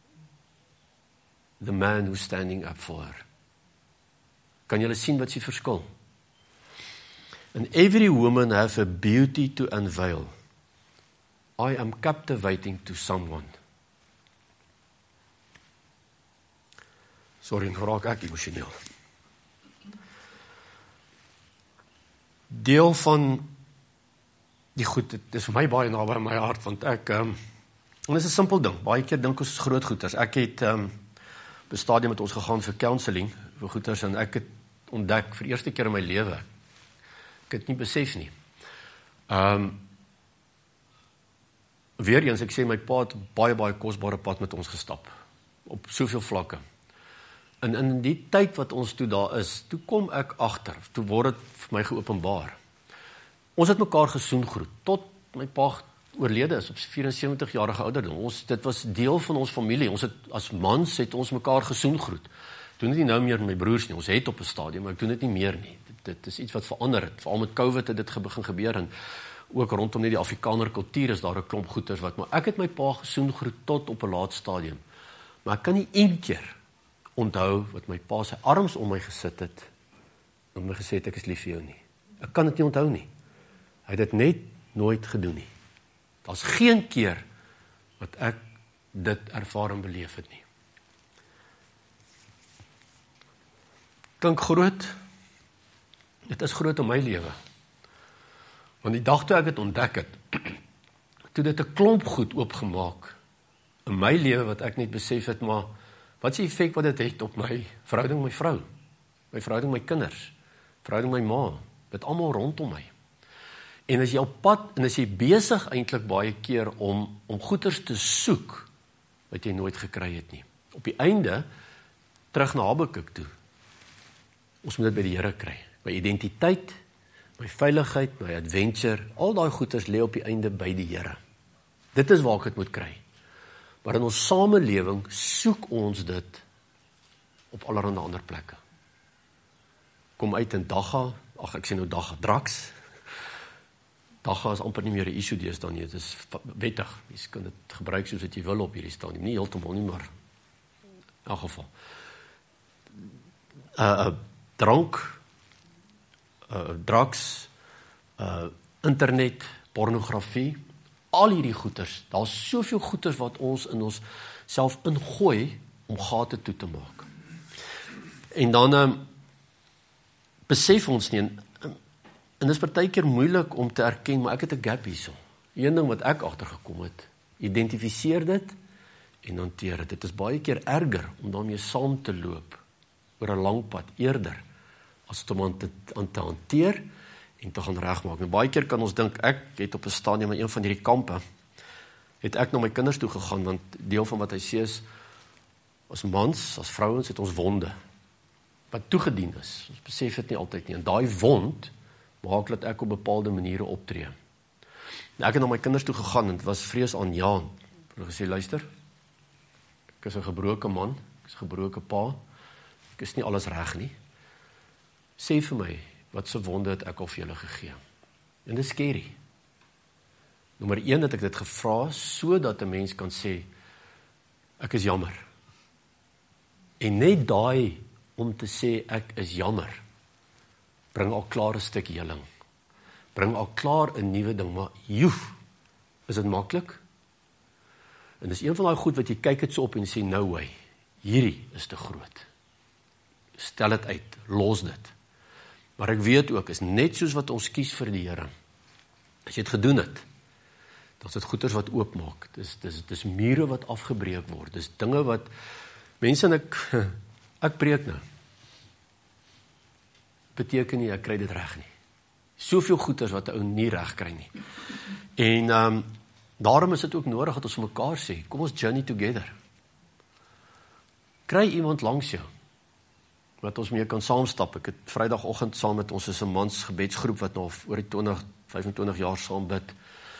the man who's standing up for her. Kan julle sien wat is die verskil? And every woman has a beauty to unveil. I am captivating to someone. Sorry, nou raak ek emosioneel. Deel van die goed, dit is vir my baie naby aan my hart, want ek, en dit is 'n simpel ding, baie keer dink ons groot goeders. Ek het op 'n stadium met ons gegaan vir counseling, vir goeders, en ek het ontdek vir die eerste keer in my lewe, ek het nie besef nie. Weer eens, ek sê my pa het baie kosbare pad met ons gestap, op soveel vlakke. En in die tyd wat ons toe daar is, toe kom ek agter, toe word dit vir my geopenbaar. Ons het mekaar gesoengroet, tot my pa oorlede is, op 74-jarige ouderdom. Dit was deel van ons familie, ons het, as mans het ons mekaar gesoengroet. Doen dit nie nou meer met my broers nie, ons het op 'n stadium, maar ek doen dit nie meer nie. Dit is iets wat verander het, veral met COVID het dit begin gebeur, en ook rondom net die Afrikaner kultuur is daar 'n klomp goeters wat, maar ek het my pa gesoengroet tot op 'n laat stadium. Maar ek kan nie een keer onthou wat my pa sy arms om my gesit het en my gesê het ek is lief vir jou nie. Ek kan dit nie onthou nie. Hy het dit net nooit gedoen nie. Daar's geen keer wat ek dit ervaar en beleef het nie. Klink groot. Dit is groot in my lewe. Want die dag toe ek het ontdek het, toe dit 'n klomp goed oopgemaak in my lewe wat ek net besef het, maar wat is die effek wat dit het op my verhouding met my vrou, my verhouding met my kinders, verhouding met my ma, dit almal rondom my. En as jy op pad, en as jy besig eintlik baie keer om goeders te soek, wat jy nooit gekry het nie. Op die einde, terug na Habakuk toe, ons moet dit by die Here kry. My identiteit, my veiligheid, my adventure, al daai goeders lê op die einde by die Here. Dit is waar ek dit moet kry. Maar in ons samelewing soek ons dit op allerlei ander plekke. Kom uit in Dagga, ek sê nou Dagga, Draks. Dagga is amper nie meer 'n issue deesdae nie, dit is wettig. Jy kan dit gebruik soos wat jy wil op hierdie stadium, nie heeltemal nie, maar in elk geval. Drank, drugs, internet, pornografie, al hierdie goeters, daar is soveel goeters wat ons in ons self ingooi om gate toe te maak. En dan besef ons nie, en dit is partykeer moeilik om te erken, maar ek het 'n gap hierso. Een ding wat ek agtergekom het, identifiseer dit en hanteer dit. Dit is baie keer erger om daarmee saam te loop oor 'n lang pad eerder as om aan te hanteer en te gaan regmaak. Nou baie keer kan ons dink, ek het op 'n stadium in een van hierdie kampe, het ek na my kinders toe gegaan, want deel van wat hy sê is, as mans, as vrouens, het ons wonde, wat toegedien is. Ons besef dit nie altyd nie, en daai wond, maak dat ek op bepaalde maniere optree. Nou, ek het na my kinders toe gegaan, en het was vreesaanjaend. Ek het gesê, luister, ek is 'n gebroke man, ek is 'n gebroke pa, ek is nie alles reg nie. Sê vir my, wat se wonde het ek al vir julle gegee? En dit is scary. Nommer 1 het ek dit gevra, sodat 'n mens kan sê, ek is jammer. En net daai, om te sê, ek is jammer, bring al klaar 'n stuk heling. Bring al klaar 'n nuwe ding, maar is dit maklik? En dis een van daai goed wat jy kyk het so op en sê, no way, hierdie is te groot. Stel dit uit, los dit. Maar ek weet ook, is net soos wat ons kies vir die Here. As jy het gedoen het, dan is dit goeders wat oopmaak. Dis mure wat afgebreek word. Dis dinge wat, mense en ek preek nou. Beteken nie, ek kry dit reg nie. Soveel goeders wat 'n ou nie reg kry nie. En daarom is dit ook nodig dat ons vir mekaar sê, kom ons journey together. Kry iemand langs jou. wat ons mee kan saamstap. Ek het Vrydagoggend saam met ons is 'n mans gebedsgroep wat nog oor die 25 jaar saam bid.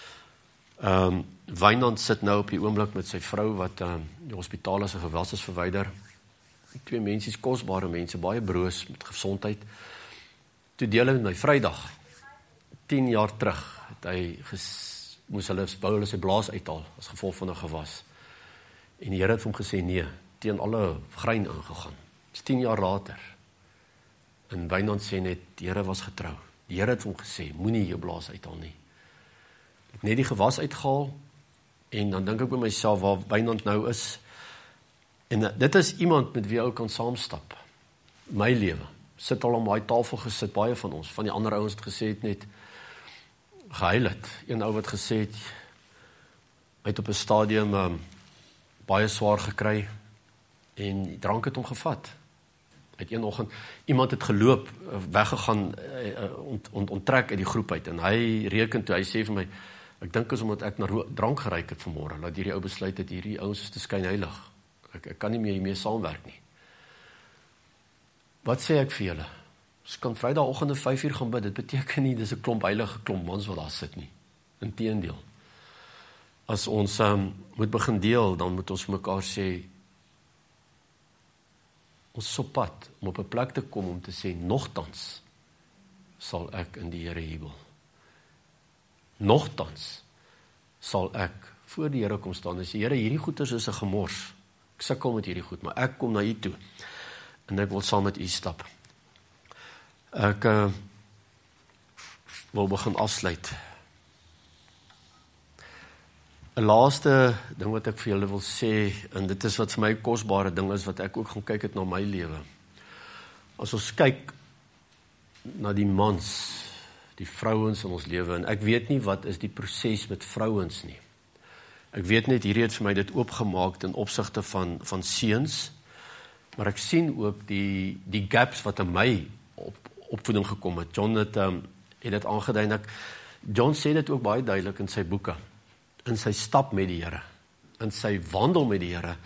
Wynand sit nou op die oomblik met sy vrou wat die hospitaal is en gewels is verwyder. 2 mensies, kosbare mense, baie broos met gesondheid. Toe deel hy met my Vrydag, 10 jaar terug, het hy moes hulle sy blaas uithaal as gevolg van 'n gewas. En die Here het vir hom gesê nee, teen alle grein aangegaan. Dit is 10 jaar later. En Wynand sê net, die Here was getrou. Die Here het vir hom gesê, moenie jou blaas uithaal nie. Ek het net die gewas uitgehaal, en dan dink ek by myself, waar Wynand nou is, en dit is iemand met wie ou kan saamstap. My lewe, sit al aan daai tafel gesit, baie van ons, van die ander ouens het gesê het net, gehuil het. Een ou wat gesê het, uit op 'n stadium baie swaar gekry, en die drank het hom gevat. Uit een oggend, iemand het geloop, weggegaan, onttrek uit die groep uit, en hy reken toe, hy sê vir my, ek dink is omdat ek na drank geryk het vanmôre, dat hierdie ou besluit het, hierdie ouens is te skynheilig. Ek kan nie meer hiermee saamwerk nie. Wat sê ek vir julle? Ons kan Vrydagoggend 5 uur gaan bid, dit beteken nie, dis 'n klomp heilige klomp mans wat daar sit nie. Inteendeel. As ons moet begin deel, dan moet ons vir mekaar sê, ons is op pad om op 'n plek te kom om te sê, nogtans sal ek in die Here jubel. Nogtans sal ek voor die Here kom staan en sê, Here, hierdie goeders is 'n gemors. Ek sukkel met hierdie goed, maar ek kom na U toe en ek wil saam met U stap. Ek wil begin afsluit. 'n laaste ding wat ek vir julle wil sê, en dit is wat vir my 'n kosbare ding is, wat ek ook gaan kyk het na my lewe. As ons kyk na die mans, die vrouens in ons lewe, en ek weet nie wat is die proses met vrouens nie. Ek weet net, hierdie het vir my dit oopgemaak ten opsigte van seuns, maar ek sien ook die gaps wat in my opvoeding gekom het. John het dit aangedui, en John sê dit ook baie duidelik in sy boeke, in sy stap met die Here, in sy wandel met die Here.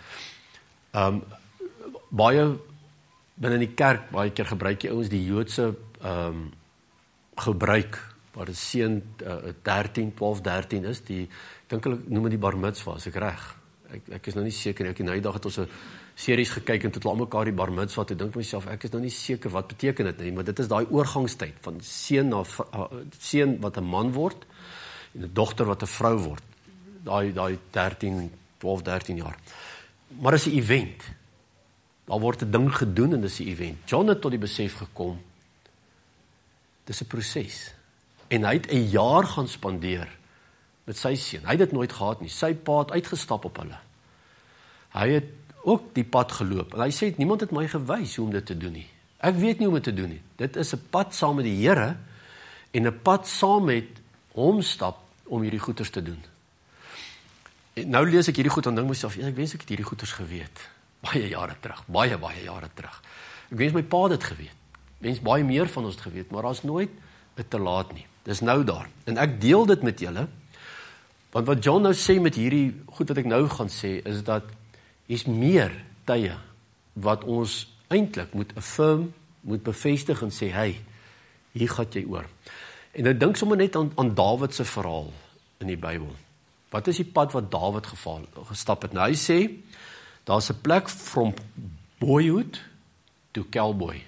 Baie binne die kerk, baie keer gebruik jy ouens die Joodse gebruik, waar die seun 12, 13 is, ek dink hulle noem dit die bar mitzwa, as ek reg. Ek is nou nie seker nie, nou die dag het ons 'n series gekyk, en tot al mekaar die bar mitzwa, toe dink myself, ek is nou nie seker wat beteken dit nie, maar dit is daai oorgangstyd, van seun wat 'n man word, en 'n dogter wat 'n vrou word, daai 12, 13 jaar. Maar dis 'n event, daar word 'n ding gedoen, en dis 'n event. John het tot die besef gekom, dis 'n proses, en hy het 'n jaar gaan spandeer, met sy seun. Hy het dit nooit gehad nie. Sy pa het uitgestap op hulle. Hy het ook die pad geloop. En hy sê, niemand het my gewys hoe om dit te doen nie. Ek weet nie hoe om dit te doen nie. Dit is 'n pad saam met die Here, en 'n pad saam met hom stap, om hierdie goeders te doen. En nou lees ek hierdie goed, en dink myself, ek wens ek het hierdie goeders geweet. Baie jare terug. Baie jare terug. Ek wens my pa het dit geweet. Ek wens baie meer van ons het geweet, maar daar's nooit te laat nie. Dis nou daar. En ek deel dit met julle, want wat John nou sê met hierdie goed wat ek nou gaan sê, is dat is meer tye wat ons eintlik moet affirm, moet bevestig en sê, hey, hier gaan jy oor. En nou dink sommer net aan Dawid se verhaal in die Bybel. Wat is die pad wat Dawid gestap het? Nou hy sê, daar's 'n plek from boyhood to cowboy.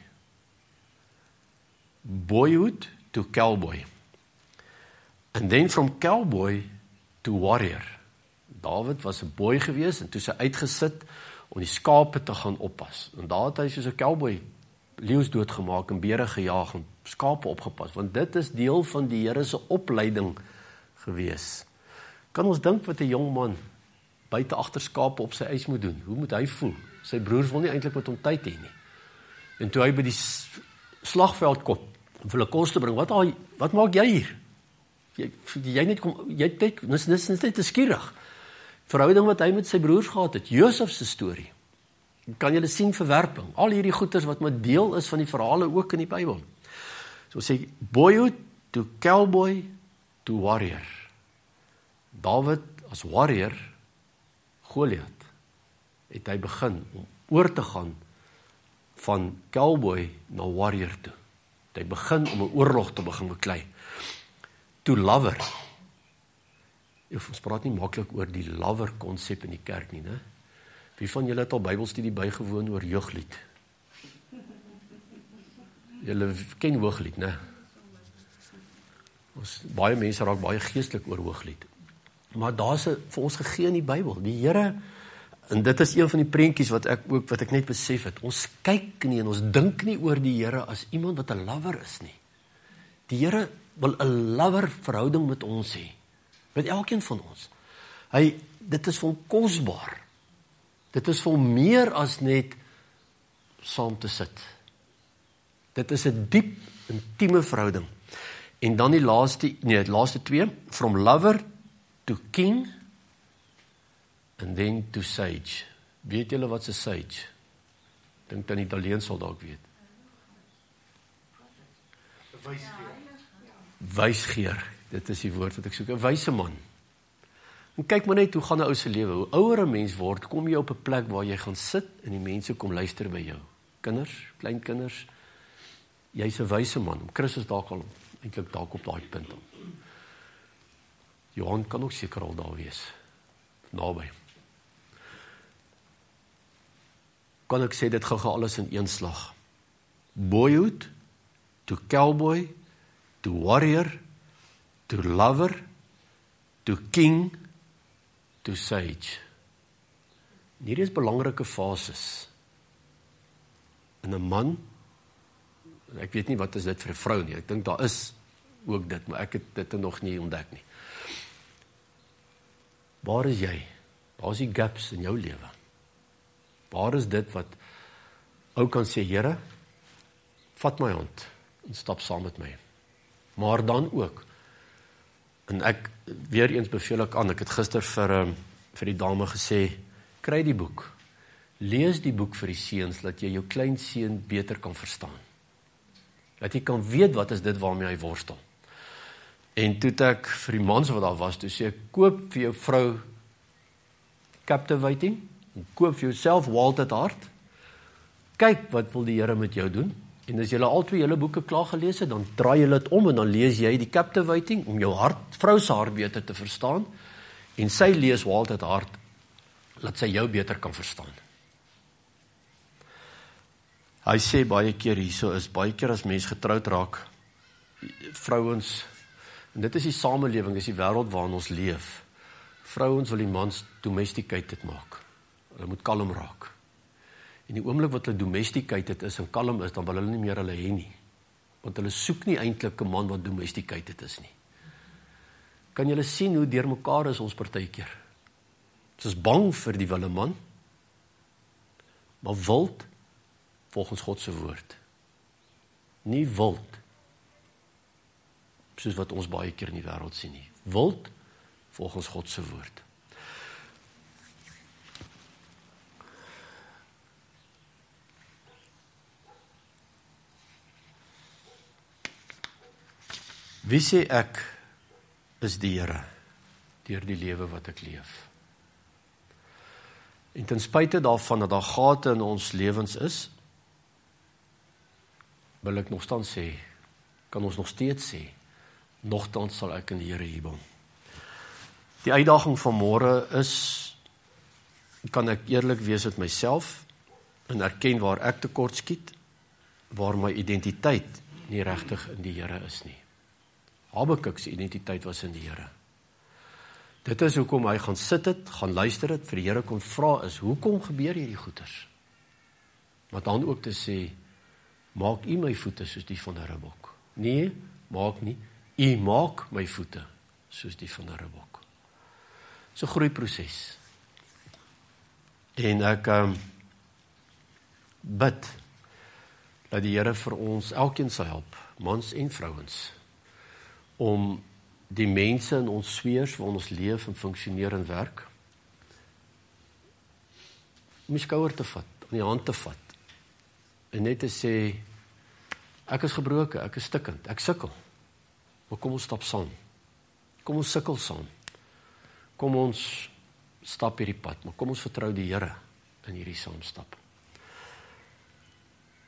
Boyhood to cowboy. And then from cowboy to warrior. Dawid was 'n boy gewees, en toe sy uitgesit om die skape te gaan oppas. En daar het hy soos 'n cowboy leeu's doodgemaak en beere gejaag en skape opgepas, want dit is deel van die Here se opleiding gewees. Kan ons dink wat 'n jong man buite agter skape op sy eis moet doen? Hoe moet hy voel? Sy broers wil nie eintlik met hom tyd hê nie. En toe hy by die slagveld kom, om vir hulle kos te bring, wat maak jy hier? Dis net te skierig. Verhouding wat hy met sy broers gehad het, Josef se storie. Kan julle sien verwerping, al hierdie goeters wat met deel is van die verhale ook in die Bybel. So sê, boyhood to cowboy to warrior. Dawid as warrior, Goliat, het hy begin om oor te gaan van cowboy na warrior toe. Hy begin om 'n oorlog te begin beklei. To lover. Ons praat nie maklik oor die lover konsep in die kerk nie, né? Wie van julle het al Bybelstudie bygewoon oor Hooglied? Julle ken Hooglied, né? Baie mense raak baie geestelik oor Hooglied. Maar daar's vir ons gegee in die Bybel. Die Here, en dit is een van die prentjies wat ek net besef het. Ons kyk nie en ons dink nie oor die Here as iemand wat 'n lover is nie. Die Here wil 'n lover verhouding met ons hê. Met elkeen van ons. Dit is vir hom kosbaar. Dit is vir hom meer as net saam te sit. Dit is 'n diep, intieme verhouding. En dan die laaste twee, from lover to king, and then to sage. Weet julle wat 'n sage? Dink dan Italiaans sal dalk weet. Wysgeer, dit is die woord wat ek soek, 'n wyse man. En kyk maar net hoe gaan 'n ou se lewe. Hoe ouer 'n mens word, kom jy op 'n plek waar jy gaan sit en die mense kom luister by jou. Kinders, kleinkinders, jy's 'n wyse man. Christus dalk al eintlik dalk op daai punt. Johan kan ook seker al daar wees. Naby. Kan ek sê dit gaan alles in een slag. Boyhood, to cowboy, to warrior, to lover, to king, to sage. Hierdie is belangrike fases. In 'n man, ek weet nie wat is dit vir 'n vrou nie, ek dink daar is ook dit, maar ek het dit nog nie ontdek nie. Waar is jy? Waar is die gaps in jou lewe? Waar is dit wat ou kan sê, Here, vat my hand en stap saam met my. Maar dan ook, en ek weer eens beveel ek aan, ek het gister vir die dame gesê, kry die boek, lees die boek vir die seuns, dat jy jou klein seun beter kan verstaan. Dat jy kan weet wat is dit waarmee hy worstel. En toe het ek vir die mans wat daar was, toe sê ek, koop vir jou vrou Captivating, en koop vir jouself Wild at Heart, kyk wat wil die Here met jou doen, en as julle al twee julle boeke klaar gelees het, dan draai julle dit om, en dan lees jy die Captivating, om jou vrou se hart beter te verstaan, en sy lees Wild at Heart, laat sy jou beter kan verstaan. Hy sê baie keer hierso is, baie keer as mens getroud raak, vrouens, en dit is die samelewing, dis die wêreld waarin ons leef, vrouens wil die mans domesticated maak, hulle moet kalm raak, en die oomblik wat hulle domesticated is en kalm is, dan wil hulle nie meer hulle hê nie, want hulle soek nie eintlik 'n man wat domesticated is nie. Kan julle sien hoe deur mekaar is ons partykeer? Ons is bang vir die wille man, maar wild volgens God se woord. Nie wild, soos wat ons baie keer in die wêreld sien nie. Wild volgens God se woord. Wie sê ek is die Here deur die lewe wat ek leef? En ten spyte daarvan dat daar gate in ons lewens is, wil ek nogtans sê, kan ons nog steeds sê, nogtans sal ek in die Here jubel. Die uitdaging van môre is, kan ek eerlik wees met myself en erken waar ek tekort skiet, waar my identiteit nie regtig in die Here is nie. Habakuk se identiteit was in die Here. Dit is hoekom hy gaan sit het, gaan luister het, vir die Here kon vra is, hoekom gebeur hierdie goeters? Maar dan ook te sê, maak u my voete soos die van 'n ribbok. Nee, maak nie, u maak my voete soos die van 'n ribbok. Dis 'n groeiproses. En ek bid dat die Here vir ons elkeen sal help, mans en vrouens, om die mense in ons sfeers waar ons leef en funksioneer en werk, om die skouer te vat, om die hand te vat, en net te sê, ek is gebroken, ek is stikkend, ek sukkel, maar kom ons stap saam, kom ons sukkel saam, kom ons stap hierdie pad, maar kom ons vertrou die Here in hierdie saamstap.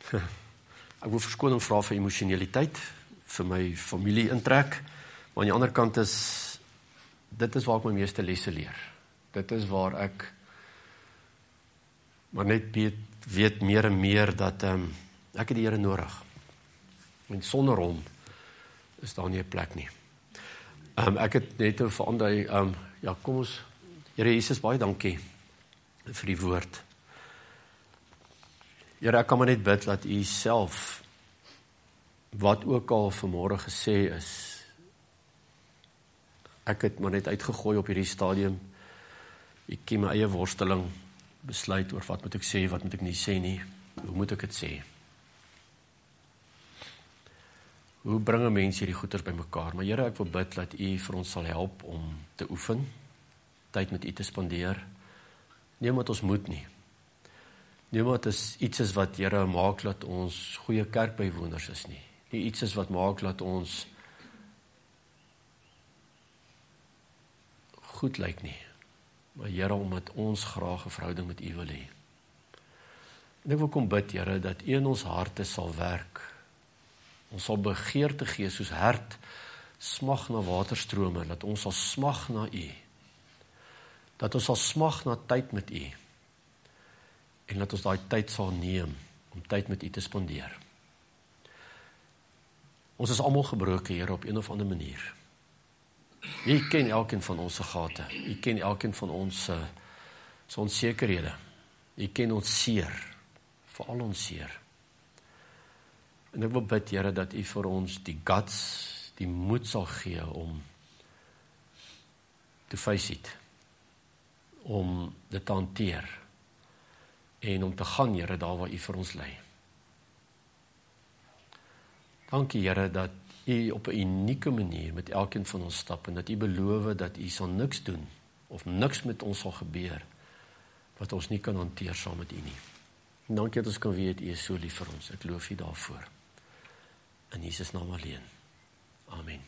Ek wil verskoning vra vir emosionaliteit, vir my familie intrek, maar aan die ander kant dit is waar ek my meeste lesse leer. Dit is waar ek maar net weet meer en meer dat ek het die Here nodig. En sonder hom is daar nie 'n plek nie. Ek het net verander, kom ons, Here Jesus, baie dankie vir die woord. Here, ek kan maar net bid dat U self, wat ook al vanmôre gesê is, ek het maar net uitgegooi op hierdie stadium. Ek ken my eie worsteling, besluit oor wat moet ek sê, wat moet ek nie sê nie, hoe moet ek dit sê? Hoe bring 'n mens hierdie goeders bymekaar? Maar Here, ek wil bid dat U vir ons sal help om te oefen, tyd met U te spandeer. Nie omdat ons moet nie. Nie omdat dit iets is wat Here maak dat ons goeie kerkbywoners is nie. Nie iets is wat maak dat ons goed lyk nie. Maar Here, omdat ons graag 'n verhouding met U wil hê. En ek wil kom bid, Here, dat U in ons harte sal werk. Ons sal begeerte gee soos hert smag na waterstrome, dat ons sal smag na U. Dat ons sal smag na tyd met U. En dat ons daai tyd sal neem om tyd met U te spandeer. Ons is almal gebroken, Here, op een of ander manier. U ken elkeen van ons se gate. U ken elkeen van ons se onsekerhede. U ken ons seer, veral ons seer. En ek wil bid, Here, dat U vir ons die guts, die moed sal gee om te face it, om dit te hanteer, en om te gaan, Here, daar waar U vir ons lei. Dankie, Here, dat U op 'n unieke manier met elkeen van ons stap, en dat U beloof dat U sal niks doen, of niks met ons sal gebeur, wat ons nie kan hanteer saam met U nie. En dankie dat ons kan weet, U is so lief vir ons. Ek loof U daarvoor. In Jesus naam alleen. Amen.